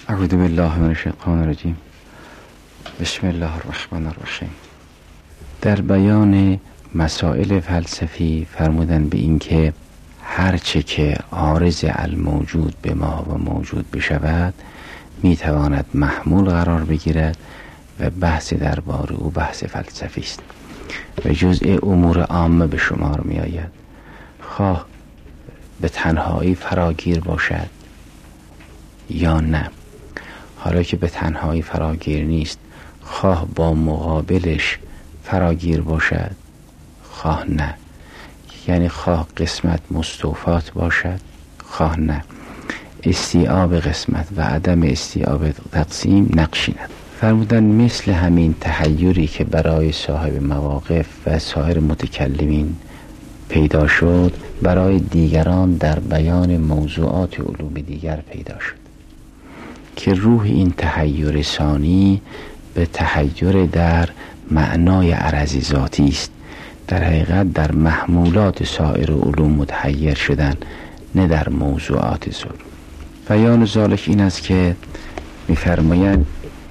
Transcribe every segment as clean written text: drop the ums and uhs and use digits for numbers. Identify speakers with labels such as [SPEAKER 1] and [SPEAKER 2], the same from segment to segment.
[SPEAKER 1] اعوذ بالله من الشیطان الرجیم. بسم الله الرحمن الرحیم. در بیان مسائل فلسفی فرمودن به این که هرچه که عارض الموجود به ما و موجود بشود میتواند محمول قرار بگیرد و بحث درباره او بحث فلسفی است و جزء امور عامه به شمار می آید. خواه به تنهایی فراگیر باشد یا نه. حالا که به تنهایی فراگیر نیست، خواه با مقابلش فراگیر باشد خواه نه، یعنی خواه قسمت مستوفات باشد خواه نه. استیعاب قسمت و عدم استیعاب تقسیم نقشیند. فرمودن مثل همین تحیری که برای صاحب مواقف و سایر متکلمین پیدا شد، برای دیگران در بیان موضوعات علوم دیگر پیدا شد که روح این تحیر ثانی به تحیر در معنای عرض ذاتی است. در حقیقت در محمولات سایر علوم متحیر شدن، نه در موضوعات ذات. بیان ذالک این است که می‌فرمایند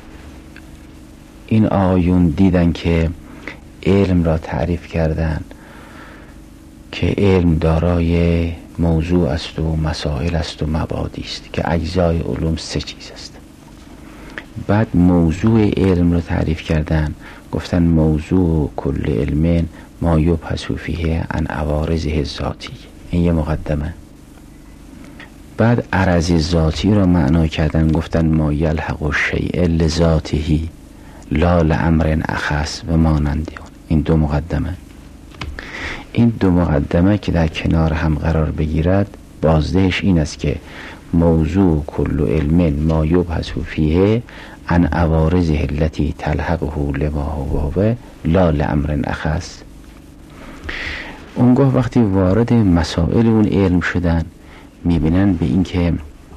[SPEAKER 1] این آیون دیدن که علم را تعریف کردن که علم دارای موضوع است و مسائل است و مبادی است که اجزای علوم سه چیز است. بعد موضوع علم را تعریف کردن، گفتن موضوع کل علم ما یبحث فیه عن عوارضه ذاتی. این یه مقدمه. بعد عرض ذاتی را معنا کردن، گفتن ما یلحق الشیء لذاته لا لامر اخص و مانند آن. این دو مقدمه. این دو مقدمه که در کنار هم قرار بگیرد، بازدهش این است که موضوع کل علم ما یبحث فیه عن عوارضه التي تلحقه لما هو لا لامر اخص. اونگاه وقتی وارد مسائل اون علم شدن، میبینن به این که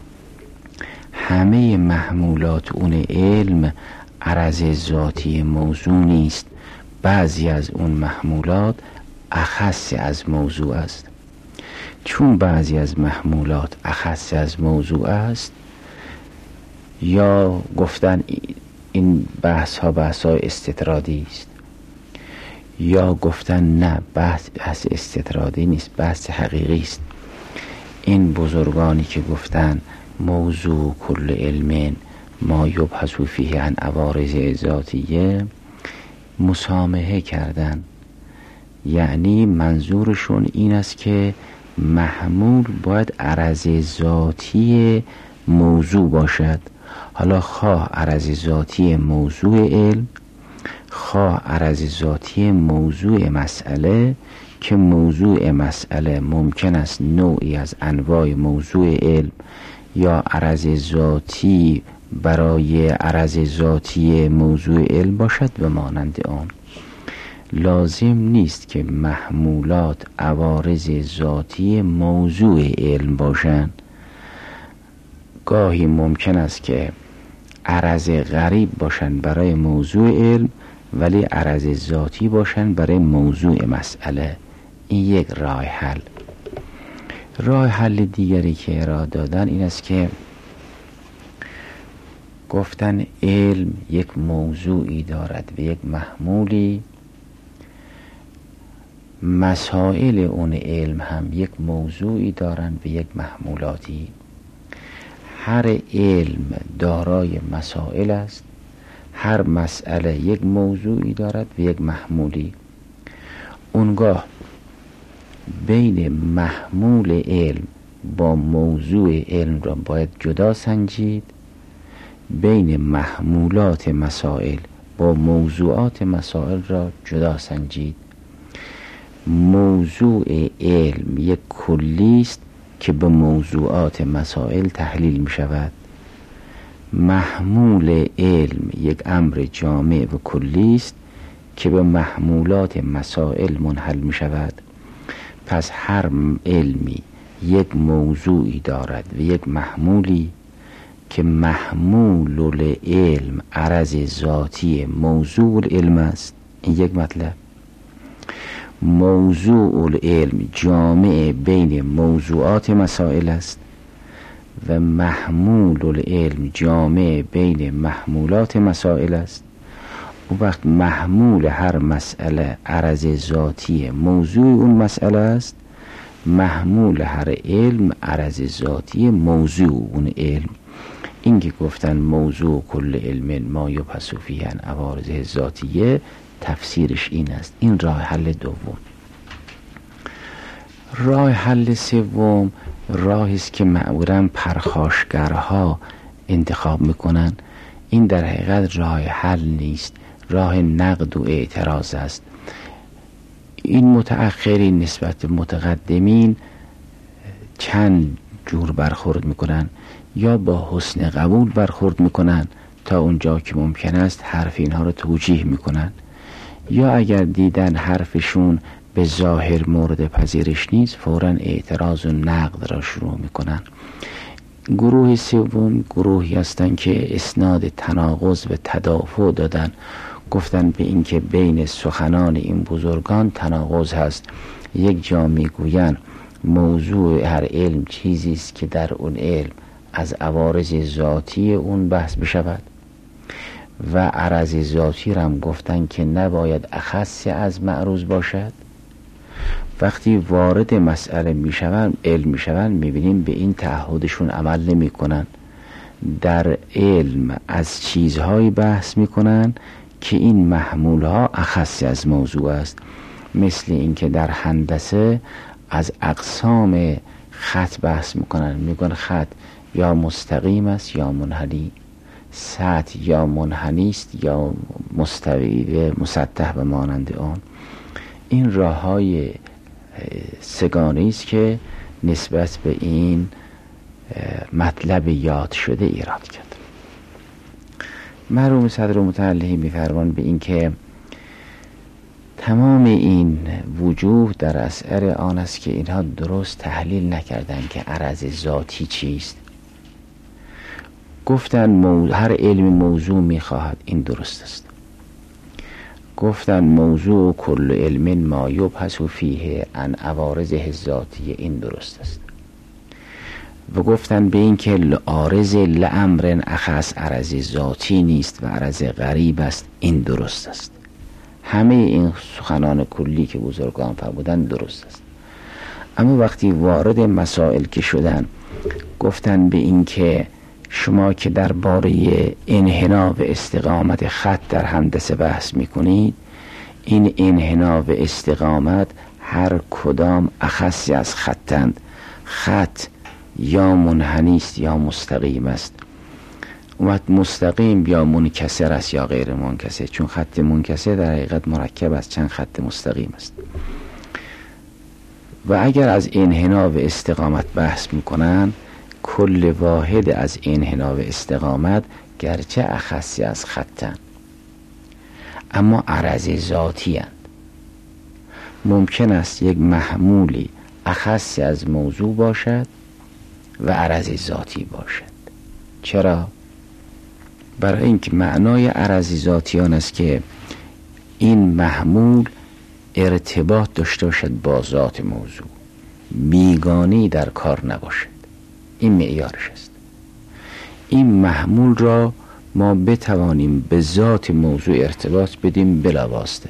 [SPEAKER 1] همه محمولات اون علم عرض ذاتی موضوع نیست. بعضی از اون محمولات اخص از موضوع است. چون بعضی از محمولات اخص از موضوع است، یا گفتن این بحث ها استطرادی است، یا گفتن نه بحث استطرادی نیست، بحث حقیقی است. این بزرگانی که گفتن موضوع کل علم ما یبحث فیه عن عوارض ذاتیه، مسامحه کردن. یعنی منظورشون این است که محمول باید عرض ذاتی موضوع باشد. حالا خواه عرض ذاتی موضوع علم، خواه عرض ذاتی موضوع مسئله، که موضوع مسئله ممکن است نوعی از انواع موضوع علم یا عرض ذاتی برای عرض ذاتی موضوع علم باشد و مانند آن. لازم نیست که محمولات عوارض ذاتی موضوع علم باشند. گاهی ممکن است که عرض غریب باشند برای موضوع علم ولی عرض ذاتی باشند برای موضوع مسئله. این یک راه حل. راه حل دیگری که ارائه دادن این است که گفتن علم یک موضوعی دارد و یک محمولی، مسائل اون علم هم یک موضوعی دارند و یک محمولاتی. هر علم دارای مسائل است، هر مسئله یک موضوعی دارد و یک محمولی. اونگاه بین محمول علم با موضوع علم را باید جدا سنجید، بین محمولات مسائل با موضوعات مسائل را جدا سنجید. موضوع علم یک کلی است که به موضوعات مسائل تحلیل می شود. محمول علم یک امر جامع و کلی است که به محمولات مسائل منحل می شود. پس هر علمی یک موضوعی دارد و یک محمولی که محمول العلم عرض ذاتی موضوع العلم است. این یک مطلب. موضوع العلم جامع بین موضوعات مسائل است و محمول العلم جامع بین محمولات مسائل است. اون وقت محمول هر مسئله عرض ذاتی موضوع اون مسئله است، محمول هر علم عرض ذاتی موضوع اون علم. این که گفتن موضوع کل علم ما یبحث فیه عن عوارضه ذاتیه، تفسیرش این است. این راه حل دوم. راه حل سوم راهی است که معمولاً پرخاشگرها انتخاب میکنن. این در حقیقت راه حل نیست، راه نقد و اعتراض است. این متأخرین نسبت به متقدمین چند جور برخورد میکنن. یا با حسن قبول برخورد میکنن تا اونجا که ممکن است حرف اینها رو توجیه میکنن، یا اگر دیدن حرفشون به ظاهر مورد پذیرش نیست فوراً اعتراض و نقد را شروع میکنن. گروه سوم گروهی هستند که اسناد تناقض و تدافع دادن، گفتن به این که بین سخنان این بزرگان تناقض هست. یک جا میگویند موضوع هر علم چیزی است که در اون علم از عوارض ذاتی اون بحث بشود و عرض ذاتی را هم گفتن که نباید اخص از معروض باشد. وقتی وارد مسئله میشوند، علم میشوند، میبینیم به این تعهدشون عمل نمی کنن. در علم از چیزهایی بحث میکنن که این محمولها اخص از موضوع است. مثل اینکه در هندسه از اقسام خط بحث میکنن، میگن خط یا مستقیم است یا منحنی، سطح یا منحنی است یا مستوی مسطح و مانند آن. این راههای سگانه است که نسبت به این مطلب یاد شده ایراد کرد. مرحوم صدر متعلی می‌فرمایند به این که تمام این وجوه در اثر آن است که اینها درست تحلیل نکردند که عرض ذاتی چیست. گفتن هر علم موضوع میخواهد، این درست است. گفتن موضوع کل علم ما یبحث فیه عن عوارضه ذاتیه، این درست است. و گفتن به این که عارض لامر اخص عرض ذاتی نیست و عرض غریب است، این درست است. همه این سخنان کلی که بزرگان فرمودند درست است. اما وقتی وارد مسائل که شدن، گفتن به این که شما که درباره انحنا و استقامت خط در هندسه بحث میکنید، این انحنا و استقامت هر کدام اخصی از خطند. خط یا منحنی است یا مستقیم است. وقت مستقیم یا منکسر است یا غیر منکسر، چون خط منکسر در حقیقت مرکب از چند خط مستقیم است. و اگر از انحنا و استقامت بحث میکنن، کل واحد از انحنا و استقامت گرچه اخصی از خطن اما عرض ذاتی اند. ممکن است یک محمولی اخصی از موضوع باشد و عرض ذاتی باشد. چرا؟ برای اینکه معنای عرض ذاتی آن است که این محمول ارتباط داشته باشد با ذات موضوع، بیگانه‌ای در کار نباشد. این معیارش است. این محمول را ما بتوانیم به ذات موضوع ارتباط بدیم بلا واسطه.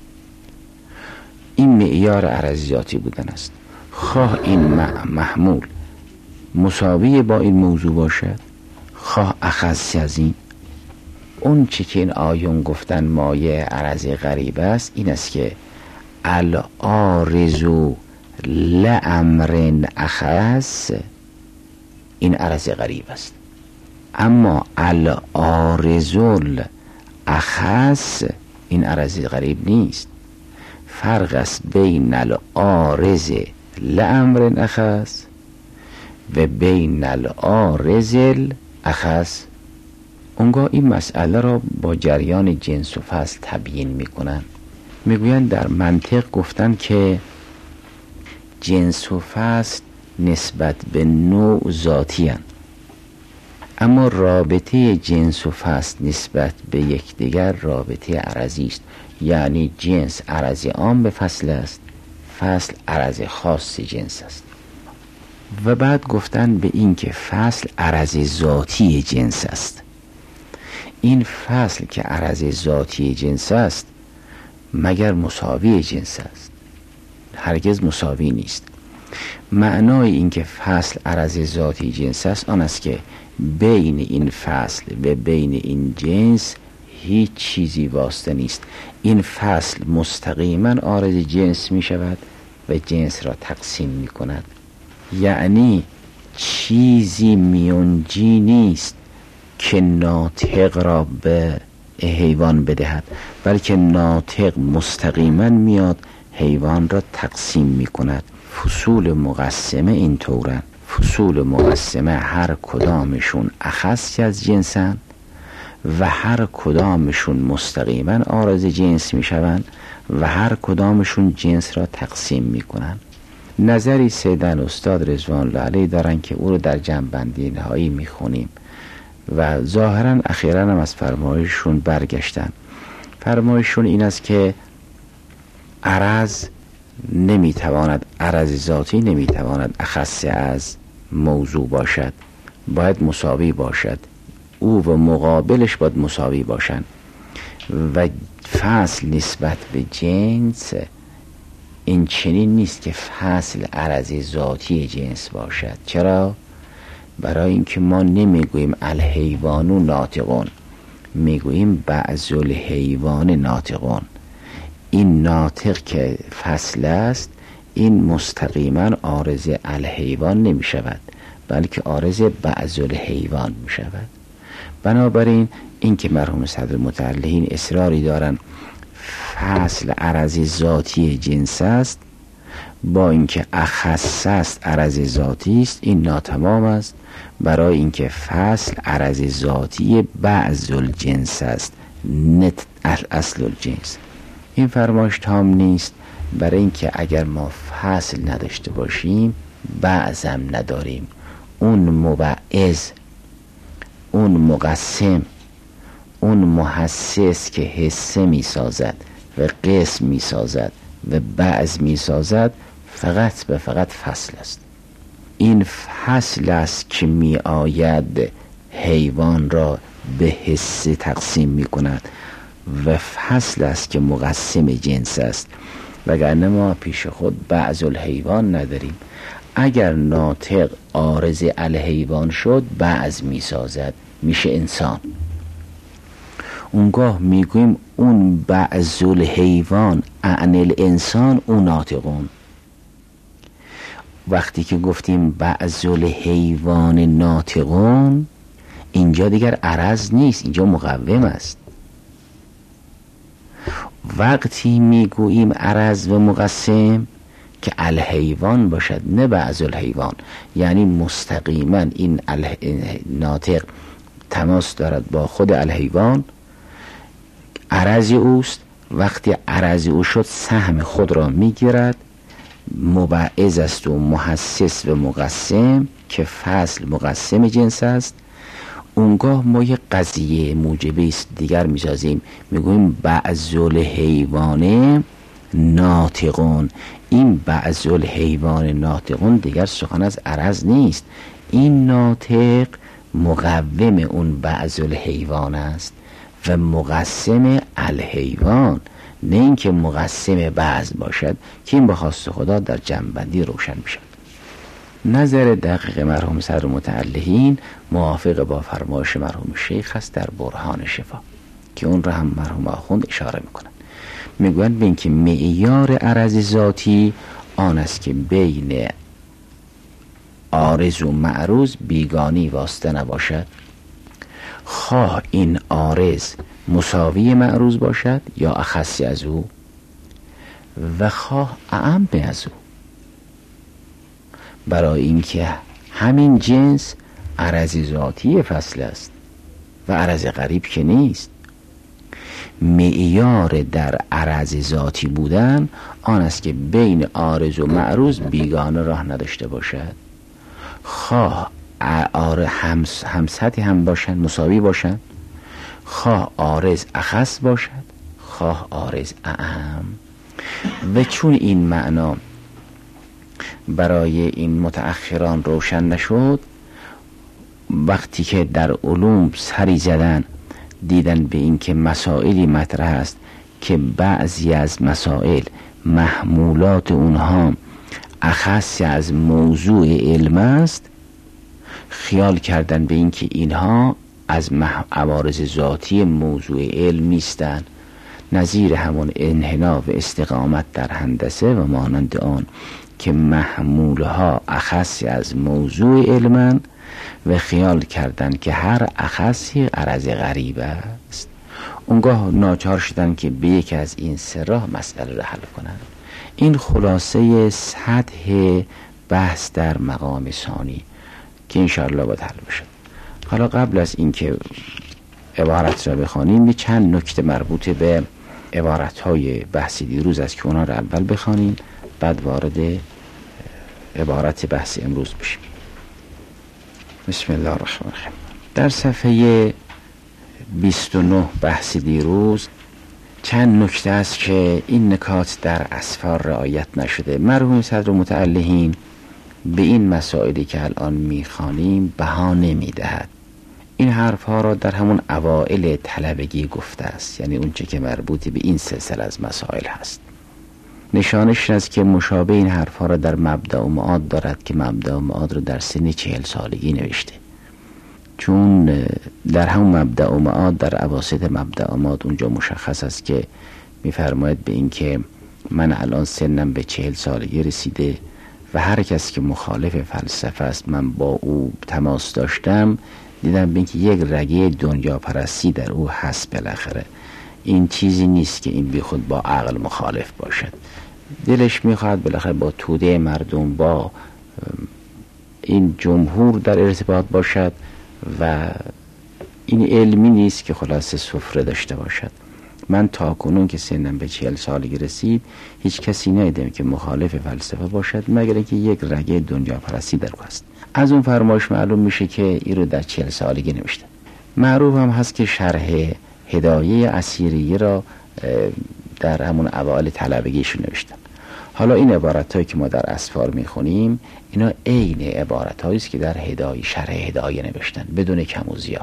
[SPEAKER 1] این معیار عرض ذاتی بودن است. خواه این محمول مساوی با این موضوع باشد، خواه اخصی از این. اون چی که این آیون گفتن مایه عرض غریب است، این است که العارض لامر اخص، این عرض غریب است. اما العارض الاخص، این عرض غریب نیست. فرق است بین العارض لامر اخص و بین العارض الاخص. اونگاه این مسئله را با جریان جنس و فصل تبیین میکنن. میگوین در منطق گفتن که جنس و فصل نسبت به نوع ذاتی هستند، اما رابطه جنس و فصل نسبت به یکدیگر رابطه عرضی است. یعنی جنس عرض عام به فصل است، فصل عرض خاص جنس است. و بعد گفتن به این که فصل عرض ذاتی جنس است. این فصل که عرض ذاتی جنس است مگر مساوی جنس است؟ هرگز مساوی نیست. معنای این که فصل عرض ذاتی جنس است آن است که بین این فصل و بین این جنس هیچ چیزی واسطه نیست. این فصل مستقیما عارض جنس می شود و جنس را تقسیم می کند. یعنی چیزی میانجی نیست که ناطق را به حیوان بدهد، بلکه ناطق مستقیما میاد حیوان را تقسیم می کند. فصول مقسمه این طورن. فصول مقسمه هر کدامشون اخصی از جنسن و هر کدامشون مستقیما عارض جنس می شوند و هر کدامشون جنس را تقسیم می کنند. نظری سیدن استاد رضوان الله علیه دارن که او رو در جمع‌بندی نهایی می خونیم و ظاهرا اخیراً هم از فرمایششون برگشتن. فرمایششون این است که عرض نمیتواند، عرض ذاتی نمیتواند اخص از موضوع باشد، باید مساوی باشد. او و مقابلش باید مساوی باشند و فصل نسبت به جنس این چنین نیست که فصل عرض ذاتی جنس باشد. چرا؟ برای اینکه ما نمیگوییم الحیوان ناطقون، میگوییم بعض الحیوان ناطقون. این ناطق که فصل است این مستقیما عارض الحیوان نمی شود بلکه عارض بعض الحیوان می شود. بنابراین این که مرحوم صدر متعلهین اصراری دارن فصل عرض ذاتی جنس است با اینکه اخص است عرض ذاتی است، این ناتمام است، برای اینکه فصل عرض ذاتی بعض الجنس است نه اصل الجنس. این فرمایش تام نیست، برای اینکه اگر ما فصل نداشته باشیم بعضم نداریم. اون مبعض، اون مقسم، اون محسس که حسه می سازد و قسم می سازد و بعض می سازد فقط به فقط فصل است. این فصل است که می آید حیوان را به حسه تقسیم می کند و فصل است که مقسم جنس است، وگرنه ما پیش خود بعض الحیوان نداریم. اگر ناطق عارض الحیوان شد بعض می سازد، میشه انسان. اونگاه میگوییم اون بعض الحیوان اعن الانسان اون ناطقون. وقتی که گفتیم بعض الحیوان ناطقون اینجا دیگر عرض نیست، اینجا مقوم است. وقتی میگوییم عرض و مقسم که الحیوان باشد نه بعض الحیوان، یعنی مستقیما این ناطق تماس دارد با خود الحیوان، عرض اوست. وقتی عرض او شد سهم خود را میگیرد، مبعض است و محسس و مقسم که فصل مقسم جنس است. اونگاه ما یک قضیه موجبه است دیگر میسازیم، میگوییم بعض الحیوان ناطقون. این بعض الحیوان ناطقون دیگر سخن از عرض نیست، این ناطق مقوم اون بعض الحیوان است و مقسم الحیوان، نه اینکه مقسم بعض باشد که این به خواست خدا در جمع‌بندی روشن میشد. نظر دقیق مرحوم صدر متعلهین موافق با فرمایش مرحوم شیخ است در برهان شفا که اون را هم مرحوم آخوند اشاره میکنن. میگویند به اینکه معیار عرض ذاتی آن است که بین عارض و معروض بیگانی واسطه نباشد، خواه این عارض مساوی معروض باشد یا اخصی از او و خواه اعم از او، برای اینکه همین جنس عرض ذاتی فصل است و عرض غریب که نیست. معیار در عرض ذاتی بودن آن است که بین عارض و معروض بیگانه راه نداشته باشد، خواه همسطحی هم باشند، مساوی باشند، خواه عارض اخص باشد خواه عارض اعم. و چون این معنا برای این متأخران روشن نشد، وقتی که در علوم سری زدن دیدن به این که مسائلی مطرح است که بعضی از مسائل محمولات اونها اخص از موضوع علم است، خیال کردن به این که اینها از عوارض ذاتی موضوع علم نیستند، نظیر همون انحنا و استقامت در هندسه و مانند آن که محمولها اخص از موضوع علمن، و خیال کردن که هر اخصی عرض غریب است. اونگاه ناچار شدن که به یکی از این سه راه مسئله را حل کنند. این خلاصه سطح بحث در مقام ثانی که انشاءالله باید حل بشد. حالا قبل از اینکه عبارت را بخوانیم چند نکته مربوط به عبارت‌های بحث دیروز است که اونا را اول بخوانیم، بعد وارد عبارت بحث امروز بشیم. بسم الله الرحمن الرحیم. در صفحه 29 بحث دیروز چند نکته است که این نکات در اسفار رعایت نشده. مرحوم صدر متعلهین به این مسائلی که الان میخوانیم بها نمیدهد. این حرف ها را در همون اوائل طلبگی گفته است، یعنی اونچه که مربوط به این سلسله از مسائل هست. نشانش است که مشابه این حرف ها را در مبدأ و معاد دارد که مبدأ و معاد را در سن 40 سالگی نوشته، چون در همون مبدأ و معاد در اواسط مبدأ و معاد اونجا مشخص است که میفرماید به این که من الان سنم به 40 سالگی رسیده و هر کس که مخالف فلسفه است من با او تماس داشتم، دیدم به این که یک رگه دنیا پرستی در او هست. بالاخره این چیزی نیست که این بی خود با عقل مخالف باشد، دلش میخواد بالاخره با توده مردم، با این جمهور در ارتباط باشد و این علمی نیست که خلاصه سفره داشته باشد. من تا کنون که سنم به 40 سالگی رسید هیچ کسی ندیدم که مخالف فلسفه باشد مگر اینکه یک رگه دنیا پرستی در او هست. از اون فرمایش معلوم میشه که این رو در 40 سالگی نوشته. معروف هم هست که شرح هدایه اسیریه را در همون اوائل طلبگیشون نوشتن. حالا این عبارت هایی که ما در اسفار میخونیم اینا عین عبارت هایی است که در هدایه شرح هدایه نوشتن بدون کم و زیاد.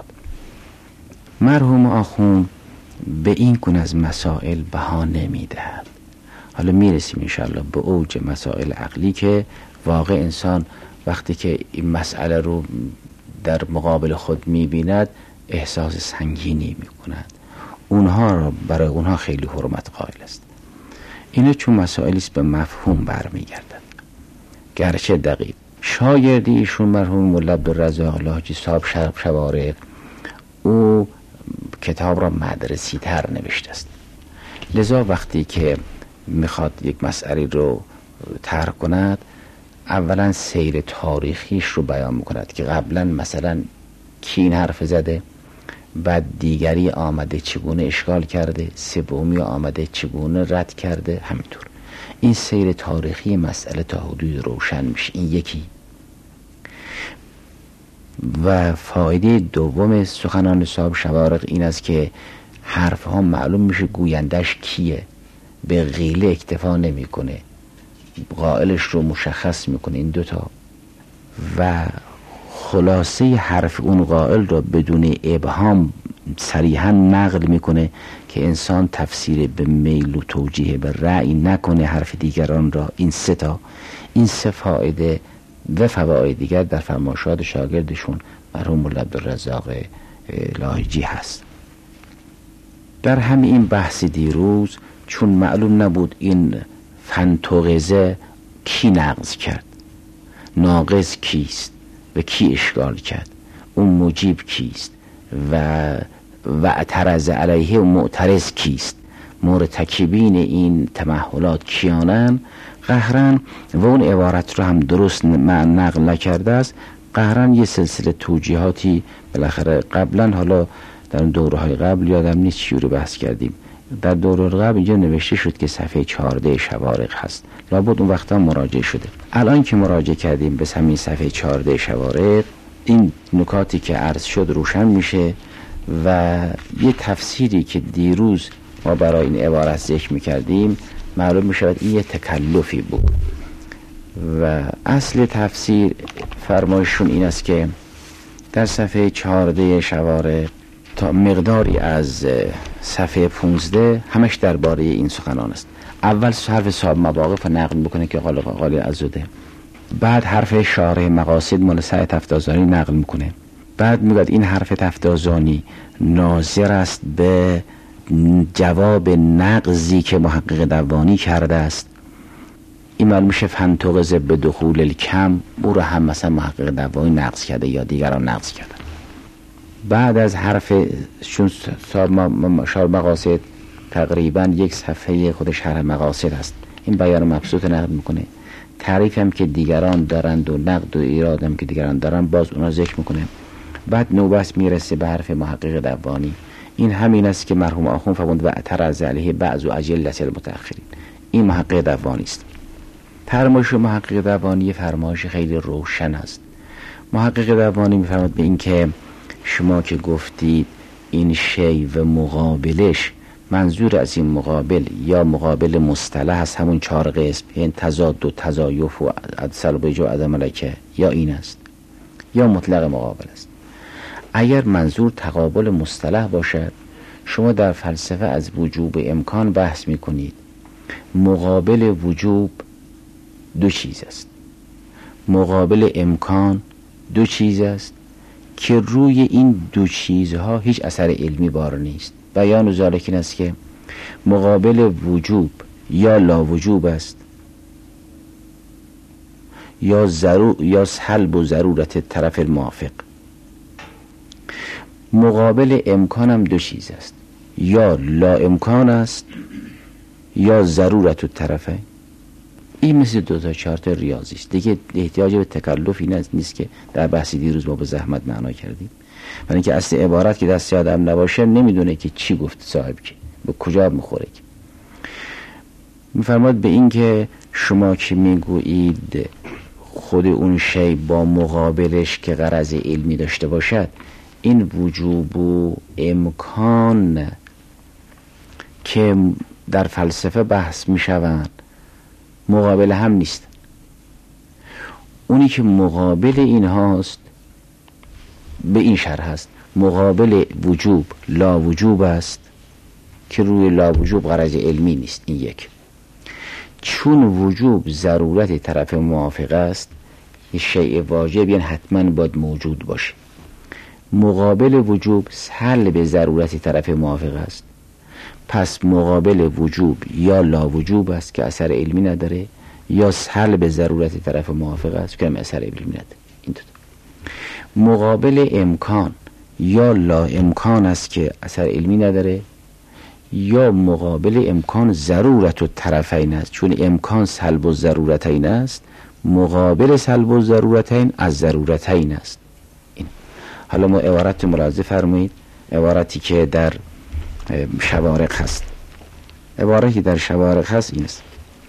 [SPEAKER 1] مرحوم آخوند به این گونه از مسائل بها نمیدهد. حالا میرسیم انشاءالله به اوج مسائل عقلی که واقع انسان وقتی که این مسئله رو در مقابل خود میبیند احساس سنگینی میکند، اونها را برای اونها خیلی حرمت قائل است. اینه چون مسائلی است به مفهوم برمیگردد، گرچه دقیق. شاگردی ایشون مرحوم مولا عبدالرزاق لاجی صاحب شوارق او کتاب را مدرسی تر نوشته است، لذا وقتی که میخواد یک مسئله رو طرح کند اولا سیر تاریخیش رو بیان میکند که قبلا مثلا کی این حرف زده، بعد دیگری آمده چگونه اشکال کرده، سومی آمده چگونه رد کرده، همینطور این سیر تاریخی مسئله تا حدود روشن میشه. این یکی. و فایده دوم سخنان صاحب شوارق این است که حرف ها معلوم میشه گویندش کیه، به غیله اکتفا نمیکنه، قائلش رو مشخص میکنه. این دوتا و خلاصه حرف اون قائل را بدون ابهام صریحا نقل میکنه که انسان تفسیر به میل و توجیه به رأی نکنه حرف دیگران را. این سه فایده و فواید دیگر در فرمایشات شاگردشون مرحوم مولا عبدالرزاق لاهیجی هست. در همین این بحث دیروز چون معلوم نبود این فنتوغزه کی نقض کرد، ناقض کیست و کی اشکال کرد، اون مجیب کیست و اعترض علیه و معترض کیست، مرتکبین این تمحلات کیانن، قهرن و اون عبارت رو هم درست نقل نکرده است. قهرن یه سلسله توجیهاتی بالاخره قبلا، حالا در دوره‌های قبل یادم نیست چی رو بحث کردیم، در دوره قبل اینجا نوشته شد که صفحه 14 شوارق هست، لابد اون وقتا مراجعه شده. الان که مراجعه کردیم به همین صفحه 14 شوارق این نکاتی که عرض شد روشن میشه و یه تفسیری که دیروز ما برای این عبارت ذکر میکردیم معلوم میشود این یه تکلفی بود. و اصل تفسیر فرمایشون این است که در صفحه 14 شوارع تا مقداری از صفحه 15 همش درباره این سخنان است. اول حرف صاحب مواقف رو نقل میکنه که قال عزوده، بعد حرف شارح مقاصد مال سعی تفتازانی نقل میکنه، بعد میگه این حرف تفتازانی ناظر است به جواب نقضی که محقق دوانی کرده است. این معلوم میشه فنتوغز به دخول الکم، او رو هم مثلا محقق دوانی نقض کرده یا دیگران نقض کرده. بعد از حرف چون شارح مقاصد تقریبا یک صفحه خود شرح مقاصد است، این بیان مبسوط نقل میکنه، تعریف هم که دیگران دارند و نقد و ایراد هم که دیگران دارند باز اونا ذکر میکنه. بعد نوبت میرسه به حرف محقق دوانی. این همین است که مرحوم آخوند فرمود و اعترض علیه بعض اجله المتأخرین. این محقق دوانی است. فرمایش محقق دوانی فرمایش خیلی روشن است. محقق دوانی میفرماد به این که شما که گفتید این شی و مقابلش، منظور از این مقابل یا مقابل مصطلح است، همون 4 قسم، یعنی تضاد و تضایف و سلب و عدم ملکه، یا این است یا مطلق مقابل است. اگر منظور تقابل مصطلح باشد، شما در فلسفه از وجوب امکان بحث میکنید. مقابل وجوب 2 چیز است، مقابل امکان 2 چیز است که روی این 2 چیزها هیچ اثر علمی بار نیست. بیان ذالک این است که مقابل وجوب یا لا وجوب است، یا سلب و ضرورت طرف الموافق. مقابل امکان هم 2 چیز است، یا لا امکان است یا ضرورت الطرفین. این مثل 2 تا 4 تا ریاضی است دیگه، احتیاج به تکلف این نیست که در بحث دیروز ما به زحمت معنا کردیم. برای اینکه اصل عبارت که دست آدم نباشه نمیدونه که چی گفت صاحب، که به کجا میخوره. میفرماد به این که شما که میگویید خود اون شی با مقابلش که غرض علمی داشته باشد، این وجوب و امکان که در فلسفه بحث میشوند مقابل هم نیست. اونی که مقابل این هاست به این شرح است، مقابل وجوب لا وجوب است که روی لا وجوب غرض علمی نیست. این یک. چون وجوب ضرورت طرف موافق است، یه شیء واجب یعنی حتما باید موجود باشه. مقابل وجوب سلب ضرورت طرف موافق است، پس مقابل وجوب یا لا وجوب است که اثر علمی نداره، یا سلب ضرورت طرف موافق است که هم اثر علمی نداره. این 2. مقابل امکان یا لا امکان است که اثر علمی نداره، یا مقابل امکان ضرورت و طرفین است، چون امکان سلب و ضرورتین است، مقابل سلب و ضرورتین از ضرورتین است. این. حالا ما عبارت ملاحظه فرمایید، عبارتی که در شوارق هست. عبارتی در شوارق هست این است: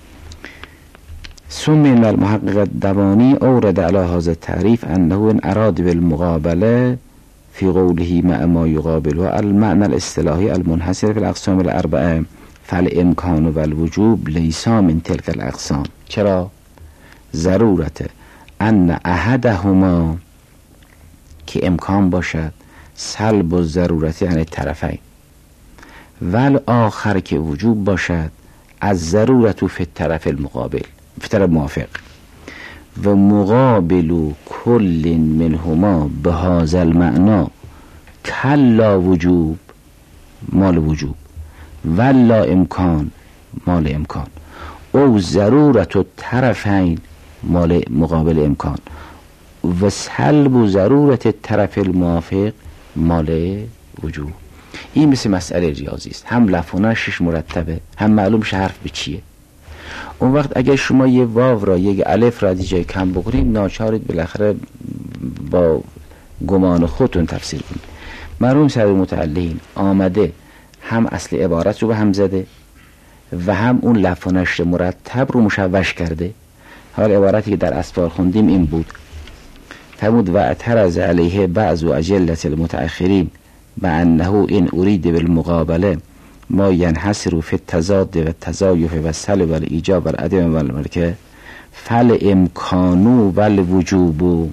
[SPEAKER 1] ثم ان المحقق دوانی اورد علی هذا التعریف انه ان اراد بالمقابله في قوله مع ما يقابله المعنى الاصطلاحي المنحصر في الاقسام الاربعه فالامکان و الوجوب لیسا من تلك الاقسام. چرا؟ ضرورت ان احدهما که امکان باشد سلب و ضرورت یعنی طرفین، ول آخر که وجوب باشد از ضرورت فی الطرف المقابل فی طرف موافق، و مقابل کل منهما به هذا المعنى کلا وجوب مال وجوب ولا امکان مال امکان، او ضرورت الطرفین مال مقابل امکان، و سلب و ضرورت طرف الموافق مال وجوب. این مثل مسئله ریاضی است، هم لفظش مرتبه، هم معلوم شه حرف به چیه. اون وقت اگر شما یه واو را یک الف را دیجای کم بکنید، ناچارید بالاخره با گمان خودتون تفسیر کنید. مرحوم صدر متعلین آمده هم اصل عبارت رو به هم زده و هم اون لفظ و نشر مرتب رو مشوش کرده. حال عبارتی که در اسفار خوندیم این بود: فرمود و اعترض علیه بعض و اجلة المتأخرین بأنه این ارید بالمقابله ما ینحصر فی التضاد و التضایف و السلب و الایجاب و العدم و الملکه فل امکانو ول وجوبو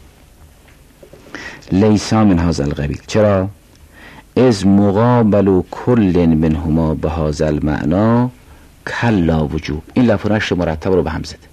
[SPEAKER 1] لیسا من هذا القبیل. چرا؟ از مقابل کل منهما به هذا المعنا کلا وجوب. این لفظ و نشر مرتب رو به هم زده.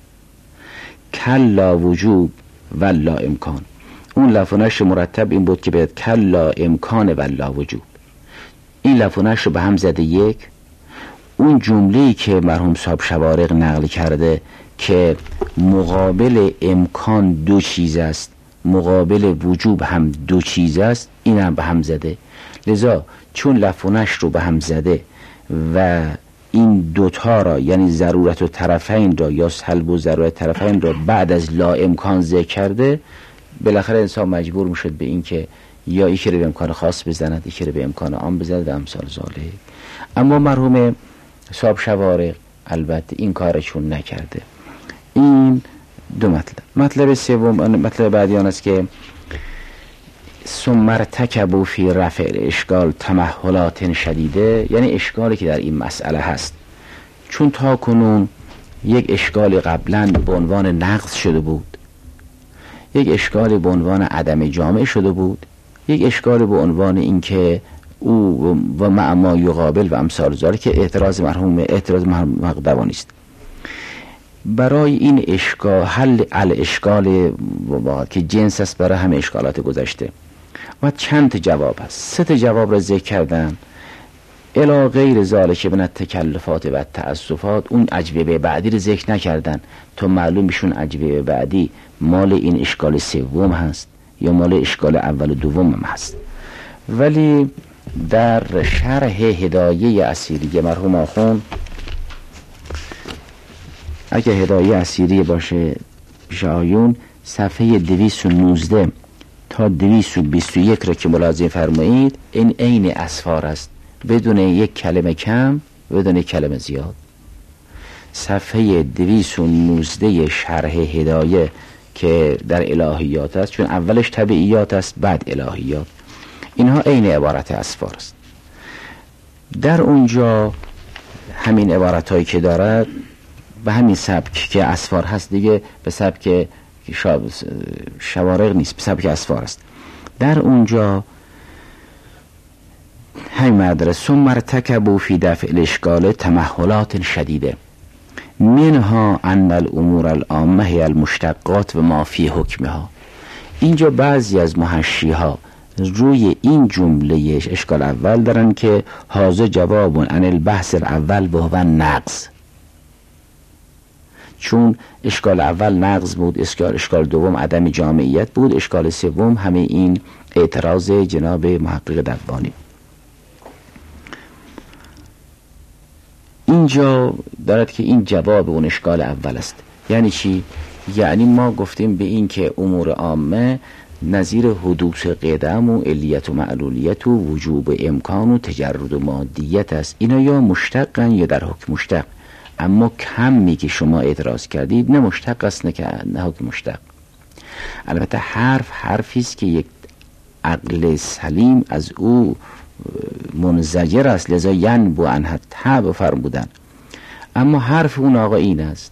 [SPEAKER 1] کلا وجوب ولا امکان. اون لفظ و نشر مرتب این بود که باید کلا امکان ولا وجوب. این لفظ و نشر رو به هم زده. یک، اون جمله‌ای که مرحوم صاحب شوارق نقل کرده که مقابل امکان دو چیز است، مقابل وجوب هم دو چیز است، این هم به هم زده. لذا چون لفظ و نشر رو به هم زده و این دوتا را یعنی ضرورت و طرفین را یا سلب و ضرورت طرفین را بعد از لا امکان ذکر کرده، بالاخره انسان مجبور میشد به این که یا یکی رو به امکان خاص بزند، یکی رو به امکان عام بزند و امثال ذالک. اما مرحوم صاحب شوارق البته این کارشون نکرده. این دو مطلب. مطلب سوم، مطلب بعدی آن است که ثم ارتکبوا فی رفع الاشکال تمهلات شدیده، یعنی اشکالی که در این مسئله هست، چون تا کنون یک اشکال قبلا به عنوان نقض شده بود، یک اشکال به عنوان عدم جامع شده بود، یک اشکال به عنوان اینکه او و معما یقابل و امثال ذالک که اعتراض مرحوم مقدوانی است. برای این اشکال حل الاشکال که جنس است برای همه اشکالات گذشته و چند جواب هست. 3 جواب را ذکر کردن. الی غیر ذالک من التکلفات و التأسفات، اون اجوبه بعدی رو ذکر نکردن تا معلوم بشون اجوبه بعدی مال این اشکال سوم هست یا مال اشکال اول و دوم هم هست. ولی در شرح هدایه اسیری مرحوم آخوند، اگر هدایه اسیری باشه پیش آیون، صفحه 219 تا 221 را که ملاحظه فرمایید، این عین اسفار است، بدون یک کلمه کم، بدون یک کلمه زیاد. صفحه 219 شرح هدایه که در الهیات است، چون اولش تبعیات است بعد الهیات، اینها عین عبارت اسفار است. در اونجا همین عبارت هایی که دارد به همین سبک که اسفار هست دیگه، به سبک شوارق نیست، به سبک اسفار است. در اونجا همین مدرسه ثم ارتکبوا فی دفع الاشکال تمهلات شدیده منها ان الامور العامه هی المشتقات و ما فی حکمها. اینجا بعضی از محشی ها روی این جمله اشکال اول دارن که هذا جواب عن البحث الاول و هو نقض، چون اشکال اول نقض بود، اشکال دوم عدم جامعیت بود، اشکال سوم همه این اعتراض جناب محقق دبانی. اینجا دارد که این جواب اون اشکال اول است. یعنی چی؟ یعنی ما گفتیم به این که امور عامه نظیر حدوث قدم و علیت و معلولیت و وجوب و امکان و تجرد و مادیت است. اینا یا مشتقن یا در حکم مشتق. اما کمی که شما اعتراض کردید نه مشتق است نه حکم مشتق. البته حرفی است که یک عقل سلیم از او منزجر است، لذا ینبو عنه الطبع فرمودن. اما حرف اون آقا این است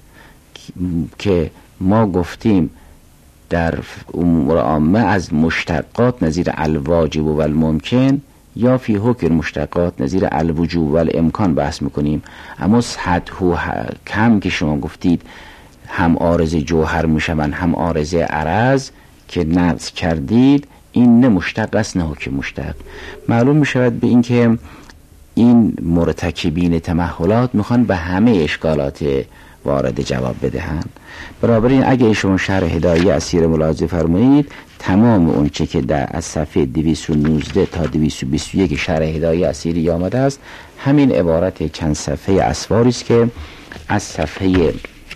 [SPEAKER 1] که ما گفتیم در امور عامه از مشتقات نظیر الواجب و الممکن یا فی حکم مشتقات نظیر الوجوب و الامکان بحث میکنیم. اما سطح و کم که شما گفتید هم عارض جوهر میشون هم عارض عرض که نقض کردید، این نه مشتق است نه حکم مشتق. معلوم میشود به این که این مرتکبین تمهلات میخوان به همه اشکالات وارد جواب بدهند. بنابراین اگه شما شرح هدایه اسیر ملاحظه فرمایید، تمام اون چه که در از صفحه 219 تا 221 شرح هدایه اسیری آمده است، همین عبارت چند صفحه اسفاری است که از صفحه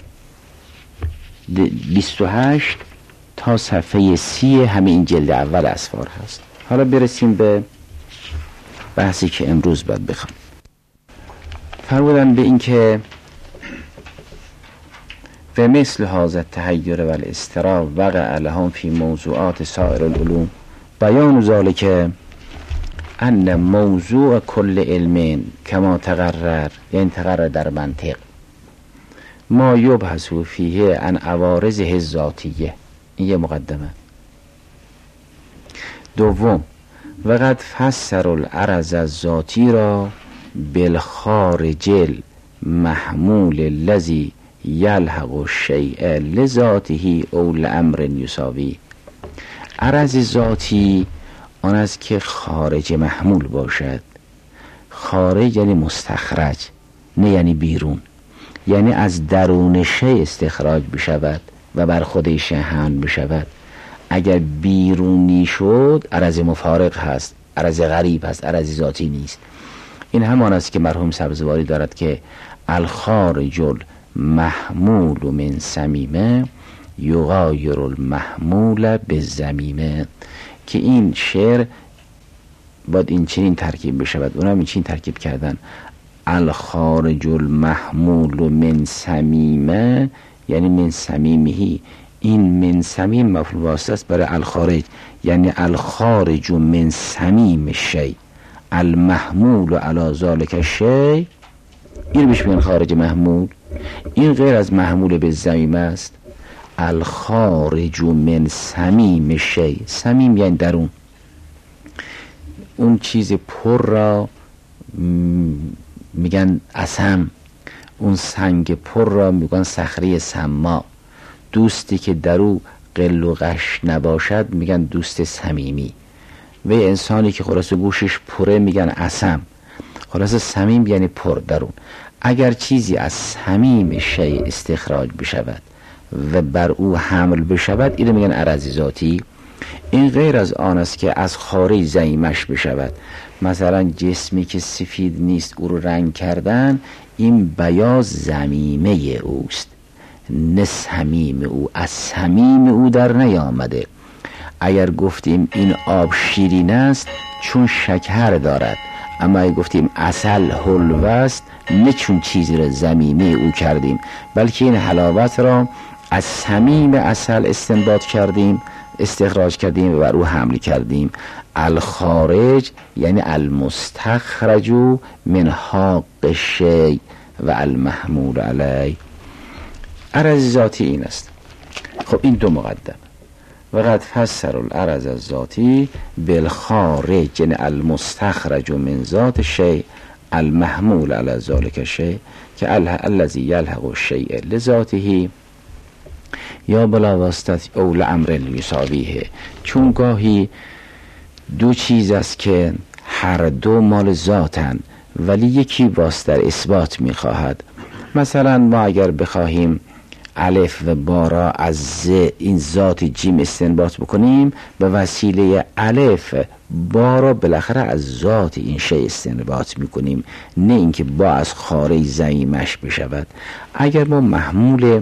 [SPEAKER 1] 28 تا صفحه 30 همین جلد اول اسفار هست. حالا برسیم به بحثی که امروز باید بخوام. فرمودن به این که و مثل هذا التحیر و الاضطراب وقع لهم فی موضوعات سائر العلوم بیان ذلك ان موضوع کل علم کما تقرر، یعنی تقرر در منطق ما یبحث فیه عن عوارضه الذاتیه. این یه مقدمه. دوم، وقد فسر العرض الذاتی را بالخارج المحمول الذي یلحق الشیء لذاته او لامر یساوی. عرض ذاتی آن است که خارج محمول باشد. خارج یعنی مستخرج، نه یعنی بیرون، یعنی از درون شی استخراج بشود و بر خودش حمل بشود. اگر بیرونی شد عرض مفارق هست، عرض غریب هست، عرض ذاتی نیست. این همان است که مرحوم سبزواری دارد که الخارج المحمول من صمیمه یغایر المحمول بالضمیمه، که این شعر باید این چنین ترکیب بشود. اونم این چنین ترکیب کردن: الخارج المحمول من صمیمه یعنی من صمیمهی. این من صمیم مفعول واسطه است برای الخارج، یعنی الخارج من صمیم شی المحمول علی ذلک شی. این بهش میگن خارج محمول. این غیر از محمول به ضمیم است. الخارج من صمیم شی، صمیم یعنی درون. اون چیز پر را میگن اصم، اون سنگ پر را میگن صخره سما. دوستی که درو قل و غش نباشد میگن دوست صمیمی. و انسانی که خلاص گوشش پره میگن اصم. خلاص صمیم یعنی پر درون. اگر چیزی از صمیم شی استخراج بشود و بر او حمل بشود، این میگن عرض ذاتی. این غیر از آن است که از خارج ضمیمش بشود. مثلا جسمی که سفید نیست او رو رنگ کردن، این بیاض ضمیمه اوست، نه صمیم او، از صمیم او در نیامده. اگر گفتیم این آب شیرین است چون شکر دارد، اما اگر گفتیم عسل حلو است نه چون چیزی را ضمیمه او کردیم، بلکه این حلاوت را از صمیم عسل استنباط کردیم، استخراج کردیم و بر او حمل کردیم. الخارج یعنی المستخرج من حاق الشیء و المحمول علی. عرض ذاتی این است. خب این دو مقدم. وقد فسر العرض الذاتی بالخارج یعنی المستخرج من ذات الشیء المحمول علی ذلک الشیء که الذی یلحق الشیء لذاته یا بلا واسطه او لامر یساویه. چون گاهی دو چیز است که هر دو مال ذاتن ولی یکی واسطه اثبات میخواهد. مثلا ما اگر بخواهیم الف و با را از این ذات جیم استنباط بکنیم، به وسیله الف با را بالاخره از ذات این شی استنباط میکنیم، نه اینکه با از خارج ضمیمش بشود. اگر ما محمول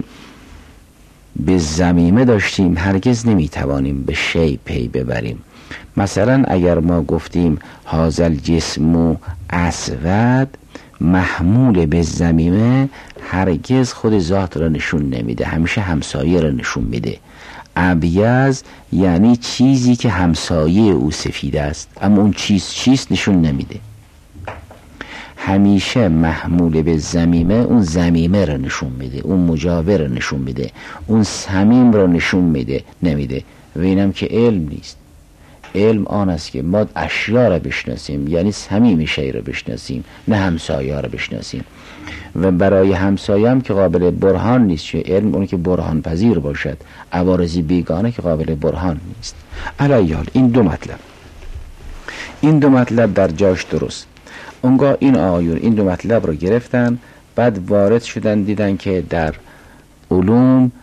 [SPEAKER 1] به ضمیمه داشتیم هرگز نمیتوانیم به شی پی ببریم. مثلا اگر ما گفتیم هذا الجسم اسود، محمول به ضمیمه هرگز خود ذات را نشون نمیده، همیشه همسایه را نشون میده. ابیض یعنی چیزی که همسایه او سفید است، اما اون چیست نشون نمیده. همیشه محمول به ضمیمه اون ضمیمه را نشون میده، اون مجاور را نشون میده، اون صمیم را نشون میده نمیده. و اینم که علم نیست. علم آن است که ما اشیا را بشناسیم، یعنی صمیم شی را بشناسیم، نه همسایه را بشناسیم. و برای همسایه هم که قابل برهان نیست، چه علم اون که برهان پذیر باشد، عوارضی بیگانه که قابل برهان نیست. علی حال این دو مطلب در جاش درست. اونگاه این آیون این دو مطلب رو گرفتن، بعد وارد شدن دیدن که در علوم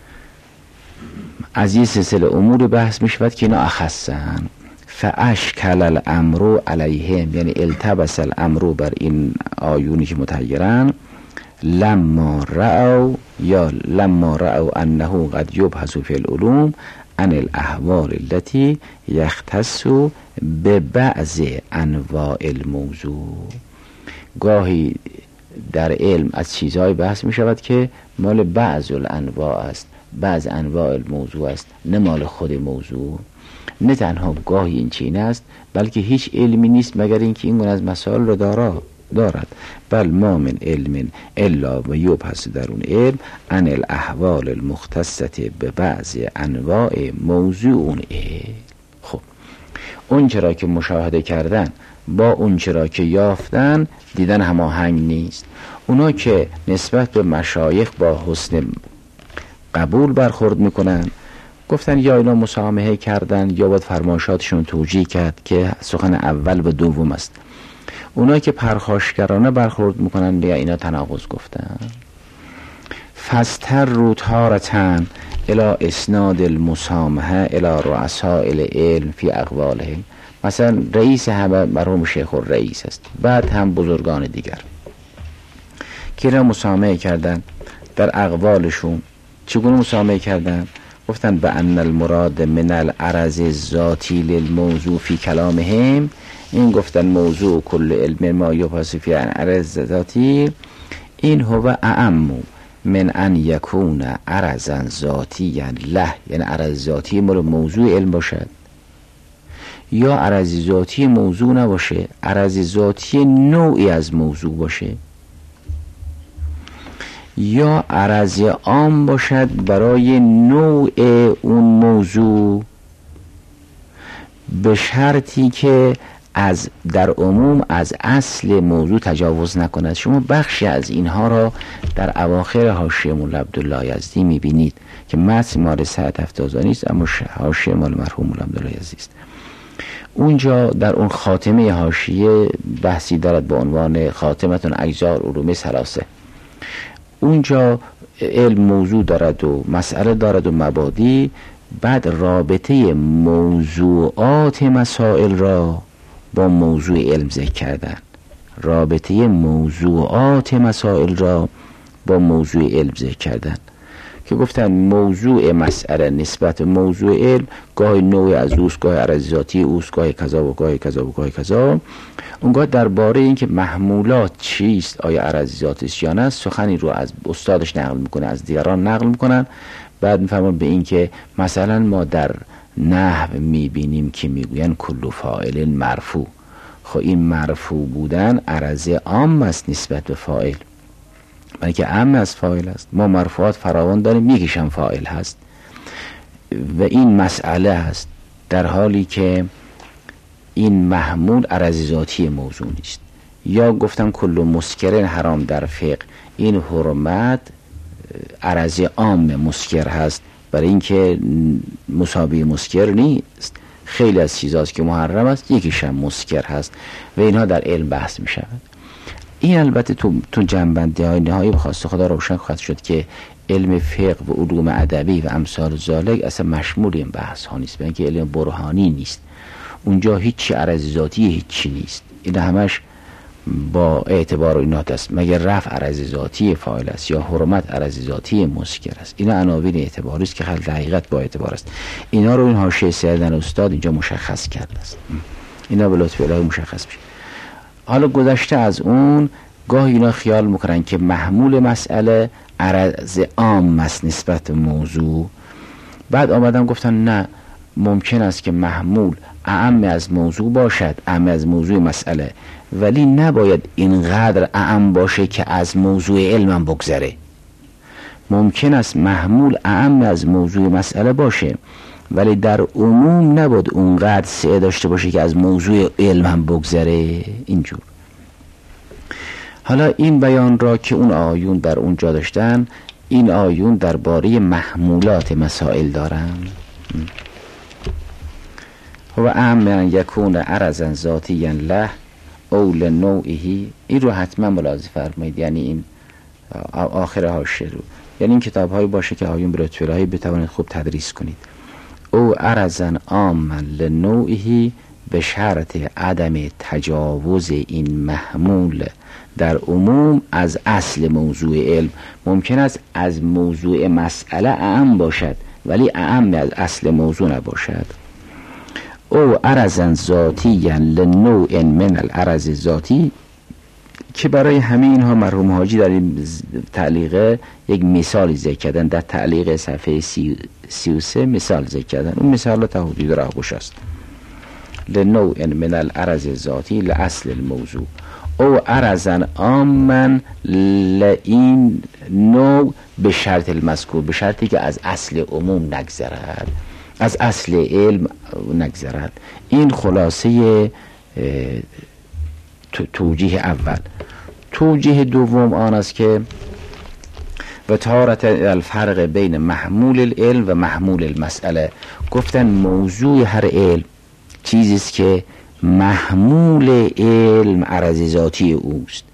[SPEAKER 1] از یه سلسله امور بحث می شود که اینا اخصن. فاشکل الامر علیهم، یعنی التبس الامر بر این آیونی که متحیرن. لما رأوا انه قد یبحث فی العلوم عن الاحوال التي یختص ببعض انواع الموضوع. گاهی در علم از چیزهای بحث می شود که مال بعض الانواع است، بعض انواع الموضوع است، نه مال خود موضوع. نه تنها گاهی این چین است، بلکه هیچ علمی نیست مگر اینکه این گونه از مسائل را دارا دارد. بل ما من علم الا و یبحث در اون علم عن الاحوال المختصه به بعض انواع موضوع اون علم. خب اون چرا که مشاهده کردن با اون چرا که یافتن دیدن هماهنگ نیست. اونا که نسبت به مشایخ با حسن قبول برخورد میکنن، گفتن یا اینا مسامحه کردن یا باید فرمایشاتشون توجیه کرد که سخن اول و دوم است. اونا که پرخاشگرانه برخورد میکنن یا اینا تناقض گفتن. فستر رو تارتن الى اسناد المسامحه الى رؤساء العلم فی اقوالهم. مثلا رئیس همه مرحوم شیخ الرئیس است، بعد هم بزرگان دیگر که اینا مسامحه کردن در اقوالشون. چگونه مسامحه کردن؟ گفتن به ان المراد من العرض الذاتی للموضوع فی کلامهم. این گفتن موضوع کل علم ما یبحث فی عن عرض ذاتی این هو اعم من ان یکون عرضا ذاتیا له، یعنی عرض ذاتی موضوع علم باشد یا عرض ذاتی موضوع نباشه، عرض ذاتی نوعی از موضوع باشه یا عرض عام باشد برای نوع اون موضوع، به شرطی که از در عموم از اصل موضوع تجاوز نکند. شما بخشی از اینها را در اواخر حاشیه مولا عبدالله یزدی میبینید که متن مال سعد افتازانی است، اما حاشیه مال مرحوم مولا عبدالله یزدی است. اونجا در اون خاتمه حاشیه بحثی دارد با عنوان خاتمتون اجزار علوم ثلاثه. اونجا علم موضوع دارد و مسئله دارد و مبادی، بعد رابطه موضوعات مسائل را با موضوع علم ذکر کردن. رابطه موضوعات مسائل را با موضوع علم ذکر کردن که گفتن موضوع مسئله نسبت موضوع علم گاهی نوع از اوست، گاهی عرض ذاتی اوست، گاهی کذا و گاهی کذا و گاهی کذا. اونگاه درباره این که محمولات چیست، آیا عرض ذاتی است یا نه، سخنی رو از استادش نقل میکنه، از دیگران نقل میکنن. بعد میفرمان به این که مثلا ما در نحو میبینیم که میگوین کل فاعل مرفوع. خب این مرفوع بودن عرض عام است نسبت به فاعل، بلکه عام از فاعل است. ما مرفوعات فراوان داریم، یکیشم فاعل هست و این مسئله است، در حالی که این محمول عرض ذاتی موضوع نیست. یا گفتم کل مسکرین حرام در فقه، این حرمت عرض عام مسکر هست، برای اینکه مساوی مسکر نیست. خیلی از چیزاست که محرم است یکیش هم مسکر هست و اینها در علم بحث می شود. این البته تو جنبندی های نهایی به خواست خدا روشن خواهد شد که علم فقه و علوم ادبی و امثال ذالک اصلا مشمول این بحث ها نیست، برای اینکه علم برهانی نیست. اونجا هیچی عرض ذاتی هیچی نیست، این همش با اعتبار اینات است، مگر رفع عرض ذاتی فاعل است یا حرمت عرض ذاتی مسکر است. اینا عناوین اعتباری است که خیلی حقیقت با اعتبار است. اینا رو این حاشیه سیدن استاد اینجا مشخص کرده است، اینا به لطف الهی مشخص میشه. حالا گذشته از اون، گاهی اینا خیال میکنن که محمول مسئله عرض عام است نسبت موضوع. بعد آمدن گفتن نه، ممکن است که محمول اعم از موضوع باشد، اعم از موضوع مسئله، ولی نباید اینقدر اعم باشه که از موضوع علم بگذره. ممکن است محمول اعم از موضوع مسئله باشه ولی در عموم نباید اونقدر سعه داشته باشه که از موضوع علم بگذره. اینجور. حالا این بیان را که اون آیون در اونجا داشتن، این آیون درباره محمولات مسائل دارن. و اعم یکون عرضا ذاتیا له اول نوعی. این رو حتما ملاحظه فرمایید، یعنی این آخر حاشیه رو، یعنی این کتاب هایی باشه که آیون به لطف الهی بتوانید خوب تدریس کنید. او عرضا عاما لنوعی به شرط عدم تجاوز این محمول در عموم از اصل موضوع علم. ممکن است از موضوع مسئله اعم باشد ولی اعم از اصل موضوع نباشد. او عرضا ذاتیا لنوع من العرض ذاتی، که برای همه اینها مرحوم حاجی در این تعلیق یک مثالی ذکر کردن. در تعلیق صفحه 33 مثال ذکر کردن. اون مثال تا حدود راهگوش است. لنوع من العرض ذاتی لاصل الموضوع او عرضن آمن لئین نوع به شرط المذکور، به شرطی که از اصل عموم نگذرد، از اصل علم نگذرد. این خلاصه توجیه اول. توجیه دوم آن است که و تارت الفرق بین محمول العلم و محمول المسئله. گفتن موضوع هر علم چیزی است که محمول علم عرض ذاتی اوست،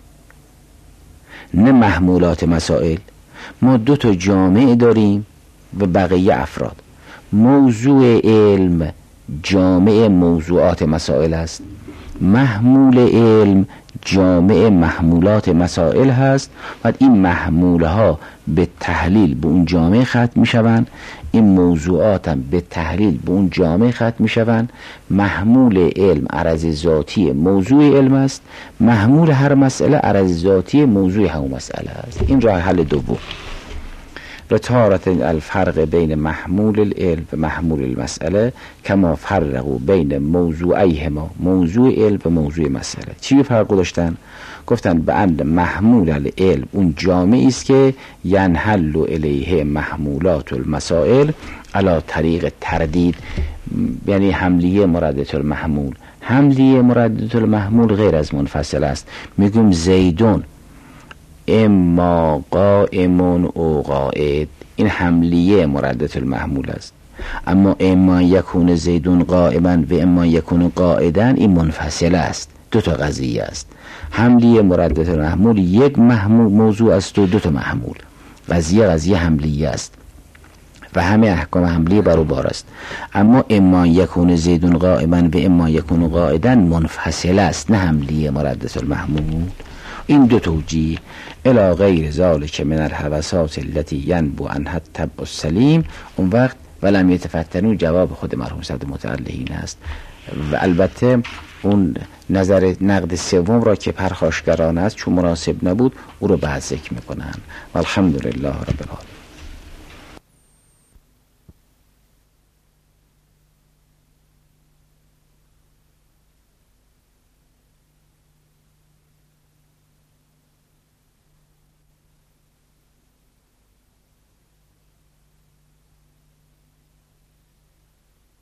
[SPEAKER 1] نه محمولات مسائل. ما دو تا جامعه داریم و بقیه افراد. موضوع علم جامعه موضوعات مسائل است، محمول علم جامع محمولات مسائل هست و این محموله ها به تحلیل به اون جامعه ختم می شوند، این موضوعات هم به تحلیل به اون جامعه ختم می شوند. محمول علم عرض ذاتی موضوع علم است، محمول هر مسئله عرض ذاتی موضوع همون مسئله است. این راه حل دوم. و تارت الفرق بین محمول العلم و محمول المسئله کما فرقوا بین موضوعیهما، موضوع علم و موضوع مسئله. چی فرق داشتن؟ گفتن به اند محمول العلم اون جامعی است که ینحل الیه محمولات المسائل علی طریق تردید، یعنی حملیه مردد المحمول. حملیه مردد المحمول غیر از منفصل است. میگم زیدون اما قائمون او قائد، این حملیه مردد المحمول است. اما اما یکون زیدون قائما و اما یکون قائدا این منفصل است، دو تا قضیه است. حملیه مردد المحمول یک موضوع است و دو تا محمول. قضیه حملیه است و همه احکام حملیه برابر است. اما اما یکون زیدون قائما و اما یکون قائدا منفصل است، نه حملیه مردد المحمول. این دو توجیه الی غیر ذالک من الحواسات التي ینبو عنها الطبع السلیم. اون وقت ولم یتفتنوا جواب خود مرحوم صدر متعلقین است. و البته اون نظر نقد سوم را که پرخاشگرانه است چون مناسب نبود او رو بعد ذکر میکنن. والحمدلله رب العالمین.